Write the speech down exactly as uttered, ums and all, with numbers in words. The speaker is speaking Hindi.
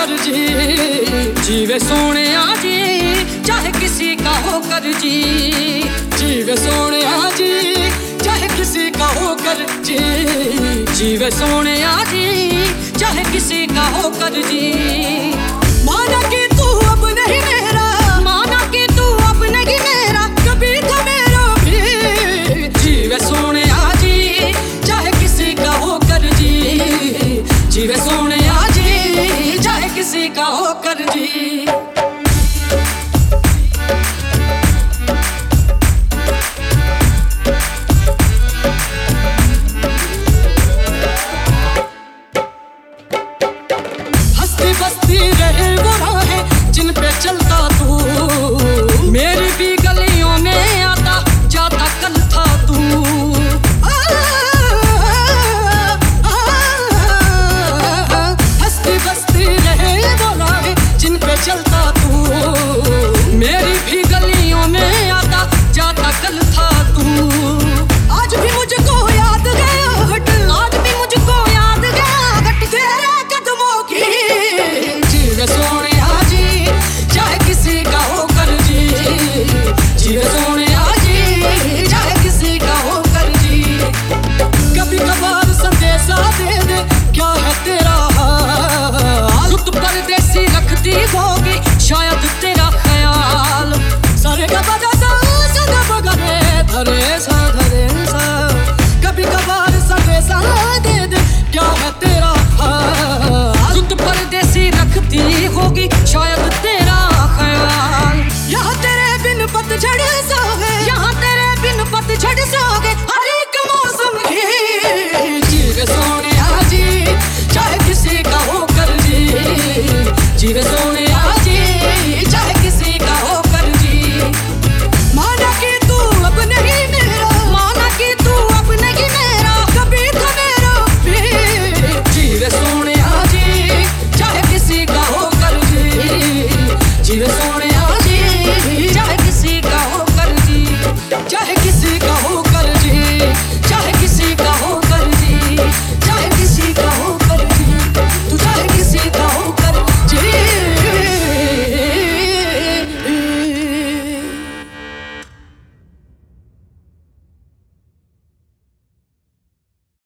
होकर जी, जीवे सोने जी चाहे किसी का होकर जी, जीवे सोने जी चाहे किसी का होकर जी, जीवे सोने जी चाहे किसी का होकर जी। माना कि तू अब नहीं मेरा, माना कि तू अब नहीं मेरा, कभी था मेरा भी। जीवे सोने जी चाहे किसी का होकर जी, जीवे सोने जी चाहे किसी का होकर जी। बस्ती रहे वो राहें जिन पे चलता